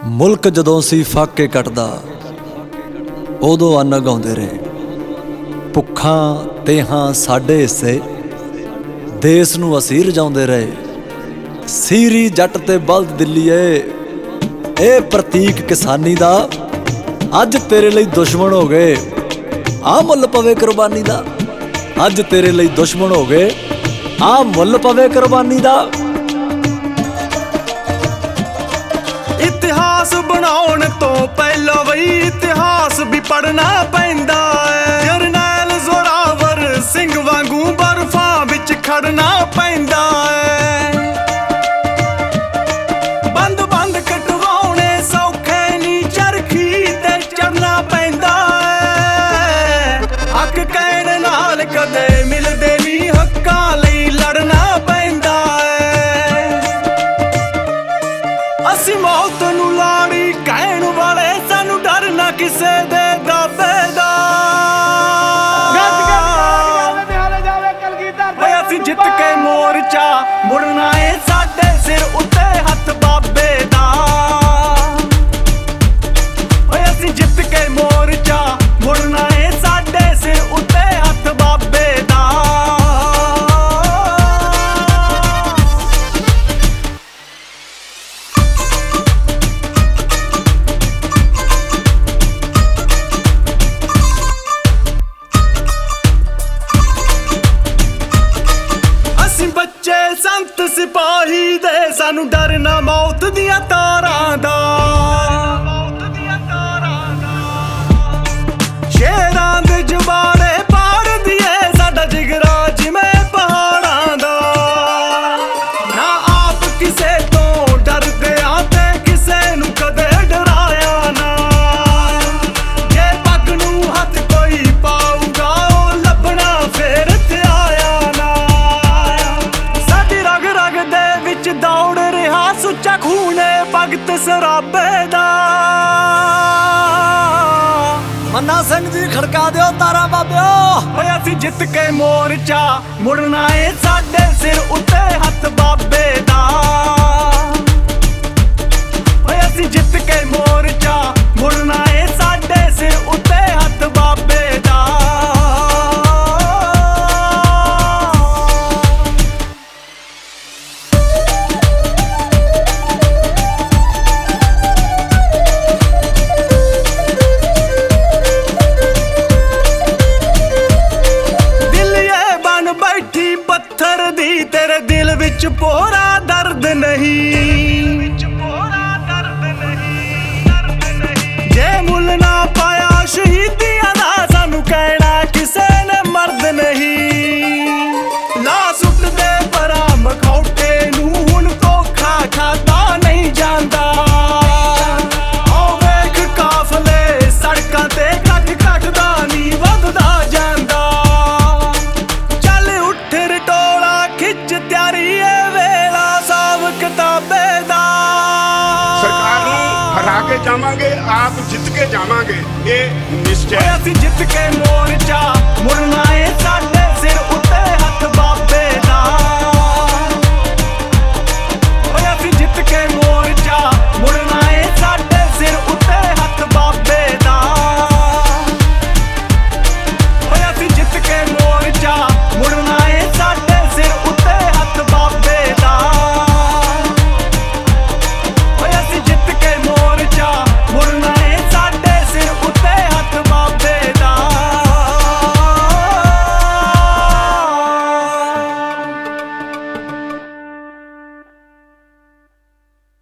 ਮੁਲਕ ਜਦੋਂ ਸੀ ਫਾਕੇ ਕੱਟਦਾ ਉਦੋਂ ਅੰਨ ਗਾਉਂਦੇ ਰਹੇ। ਭੁੱਖਾਂ ਤੇਹਾਂ ਸਾਡੇ ਹਿੱਸੇ ਦੇਸ ਨੂੰ ਅਸੀਂ ਰਜਾਉਂਦੇ ਰਹੇ। ਸੀਰੀ ਜੱਟ ਤੇ ਬਲਦ ਦਿੱਲੀਏ ਇਹ ਪ੍ਰਤੀਕ ਕਿਸਾਨੀ ਦਾ ਅੱਜ ਤੇਰੇ ਲਈ ਦੁਸ਼ਮਣ ਹੋ ਗਏ। ਆ ਮੁੱਲ ਪਵੇ ਕੁਰਬਾਨੀ ਦਾ, ਅੱਜ ਤੇਰੇ ਲਈ ਦੁਸ਼ਮਣ ਹੋ ਗਏ। ਆ ਮੁੱਲ ਪਵੇ ਕੁਰਬਾਨੀ ਦਾ। ਇਤਿਹਾਸ ਬਣਾਉਣ ਤੋਂ ਪਹਿਲਾਂ ਬਈ ਇਤਿਹਾਸ ਵੀ ਪੜਨਾ ਪੈਂਦਾ ਏ। ਜਰਨੈਲ ਜ਼ੋਰਾਵਰ ਸਿੰਘ ਵਾਂਗੂ ਬਰਫਾਂ ਵਿੱਚ ਖੜਨਾ ਪੈਂਦਾ ਏ। ਬੰਦ ਬੰਦ ਕਟਵਾਉਣੇ ਸੌਖੇ ਨੀ, ਚਰਖੀ ਤੇ ਚੜਨਾ ਪੈਂਦਾ ਏ। ਹੱਕ ਕਹਿਣ ਨਾਲ ਕਦੇ ਮਿਲਦੇ ਨੀ, ਹੱਕਾਂ ਲਈ ਲੜਨਾ ਪੈਂਦਾ ਏ। ਅਸੀਂ ਮੌਤ ਨੂੰ ਲਾੜੀ ਕਹਿਣ ਵਾਲੇ, ਸਾਨੂੰ ਡਰ ਨਾ ਕਿਸੇ ਦੇ ਦਾਬੇ ਦਾ। ਓਏ ਅਸੀਂ ਜਿੱਤ ਕੇ ਮੋਰਚਾ ਮੁੜਨਾ ਏ, ਸਾਡੇ ਸਿਰ ਉੱਤੇ ਹੱਥ ਬਾਬੇ ਦਾ। ਓਏ ਅਸੀਂ ਜਿੱਤ ਕੇ ਮੋਰਚਾ ਮੁੜਨਾ ਏ, ਸਾਡੇ ਸਿਰ ਉੱਤੇ ਹੱਥ ਬਾਬੇ ਦਾ। ਬੱਚੇ ਸੰਤ ਸਿਪਾਹੀ ਦੇ, ਸਾਨੂੰ ਡਰ ਨਾ ਮੌਤ ਦੀਆਂ ਤਾਰਾਂ ਦਾ। ਸ਼ੇਰਾਂ ਦੇ ਜਵਾੜੇ ਪਾੜ ਦੀਏ, ਸਾਡਾ ਜਿਗਰਾ ਜਿਵੇਂ ਪਹਾੜਾਂ ਦਾ। ਨਾ ਆਪ ਕਿਸੇ ਤੋਂ ਡਰਦੇ ਆ ਤੇ ਕਿਸੇ ਨੂੰ ਕਦੇ ਡਰਾਇਆ ਨਾ। ਜੇ ਪੱਗ ਨੂੰ ਹੱਥ ਕੋਈ ਪਾਊਗਾ, ਉਹ ਲੱਭਣਾ ਫੇਰ ਤੇ ਆਇਆ ਨਾ। ਵਿੱਚ ਦੌੜ ਰਿਹਾ ਸੁੱਚਾ ਖੂਨੇ ਭਗਤ ਸਰਾਬੇ ਦਾ। ਮੰਨਾ ਸਿੰਘ ਜੀ ਖੜਕਾ ਦਿਓ ਤਾਰਾ ਬਾਬਿਓ। ਓਏ ਅਸੀਂ ਜਿੱਤ ਕੇ ਮੋਰਚਾ ਮੁੜਨਾ ਏ, ਸਾਡੇ ਸਿਰ ਉੱਤੇ ਹੱਥ ਬਾਬੇ ਦਾ। ਓਏ ਅਸੀਂ ਜਿੱਤ ਕੇ ਮੋਰਚਾ ਮੁੜਨਾ ਏ, ਸਾਡੇ ਸਿਰ ਉੱਤੇ ਹੱਥ ਬਾਬੇ ਦਾ। ਪੱਥਰ ਦੀ ਤੇਰੇ ਦਿਲ ਵਿੱਚ ਪੋਰਾ ਦਰਦ ਨਹੀਂ। ਜੇ ਮੁੱਲ ਨਾ ਪਾਇਆ ਸ਼ਹੀਦੀਆਂ ਦਾ, ਸਾਨੂੰ ਕਹਿਣਾ ਕਿਸੇ ਨੇ ਮਰਦ ਨਹੀਂ। ਲਾ ਸੁੱਟ ਦੇ ਪਰਾਂ ਮਖੌਟੇ ਨੂੰ, ਹੁਣ ਧੋਖਾ ਖਾਦਾ ਨਹੀਂ ਜਾਂਦਾ। ਆਓ ਵੇਖ ਕਾਫਲੇ ਸੜਕਾਂ ਤੇ ਕੱਟ ਕੱਟਦਾ ਨੀ ਵੱਧਦਾ ਜਾਂਦਾ। ਤਿਆਰੀ ਏ ਵੇਲਾ ਸਾਬ ਕਿਤਾਬੇ ਦਾ। ਸਰਕਾਰ ਨੂੰ ਹਰਾ ਕੇ ਜਾਵਾਂਗੇ, ਆਪ ਜਿੱਤ ਕੇ ਜਾਵਾਂਗੇ, ਇਹ ਨਿਸ਼ਚੈ। ਅਸੀਂ ਜਿੱਤ ਕੇ ਮੋਰਚਾ ਮੁੜਨਾ ਏ, ਸਾਡੇ ਸਿਰ ਉੱਤੇ ਹੱਥ ਬਾਬੇ ਦਾ। ਓਏ ਅਸੀਂ ਜਿੱਤ ਕੇ ਮੋਰਚਾ ਮੁੜਨਾ